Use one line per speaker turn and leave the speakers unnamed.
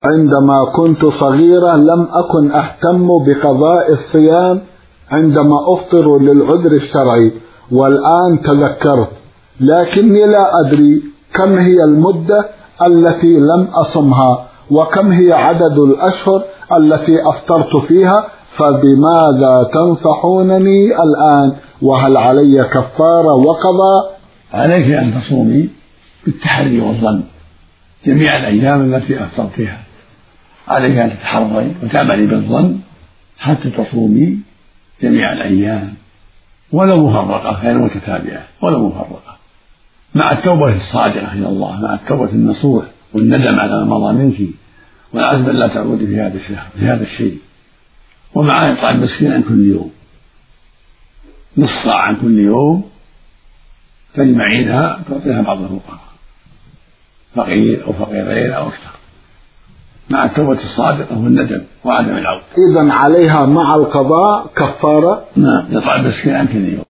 عندما كنت صغيرة لم أكن أهتم بقضاء الصيام عندما أفطر للعذر الشرعي، والآن تذكرت، لكني لا أدري كم هي المدة التي لم أصمها وكم هي عدد الأشهر التي أفطرت فيها، فبماذا تنصحونني الآن؟ وهل علي كفارة وقضاء؟
عليك أن تصومي بالتحري والظن جميع الأيام التي أفطرتها، عليك أن تتحري وتعملي بالظن حتى تصومي جميع الأيام ولو مفرقة غير متتابعة، ولو مفرقة، مع التوبة الصادقة إلى الله، مع التوبة النصوح والندم على ما مضى منك والعزم لا تعودي في هذا الشهر في هذا الشيء، ومع إطعام مسكين عن كل يوم، نصف صاع عن كل يوم تجمعينها تعطيها بعض الفقراء، فقير أو فقيرين أو أكثر، مع التوبة الصادقة والندم وعدم العودة.
إذن عليها مع القضاء كفارة؟
نعم، إطعام مسكين عن كل يوم.